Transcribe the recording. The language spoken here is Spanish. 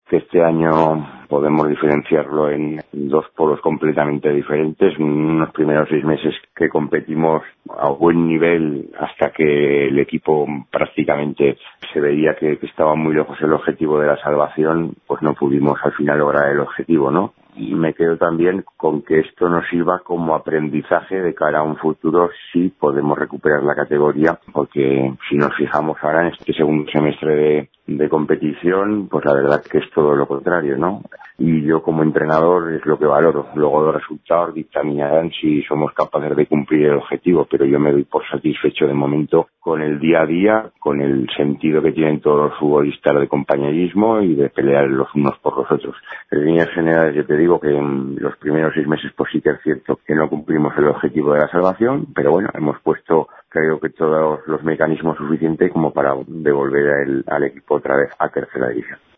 que este año podemos diferenciarlo en dos polos completamente diferentes. En unos primeros 6 meses que competimos a buen nivel hasta que el equipo prácticamente se veía que estaba muy lejos el objetivo de la salvación, pues no pudimos al final lograr el objetivo, ¿no? Y me quedo también con que esto nos sirva como aprendizaje de cara a un futuro si podemos recuperar la categoría, porque si nos fijamos ahora en este segundo semestre de competición, pues la verdad que es todo lo contrario, ¿no? Y yo como entrenador es lo que valoro. Luego los resultados dictaminarán si somos capaces de cumplir el objetivo, pero yo me doy por satisfecho de momento con el día a día, con el sentido que tienen todos los futbolistas de compañerismo y de pelear los unos por los otros. En líneas generales yo te digo que en los primeros 6 meses pues sí que es cierto que no cumplimos el objetivo de la salvación, pero bueno, hemos puesto creo que todos los mecanismos suficientes como para devolver al equipo otra vez a tercera división.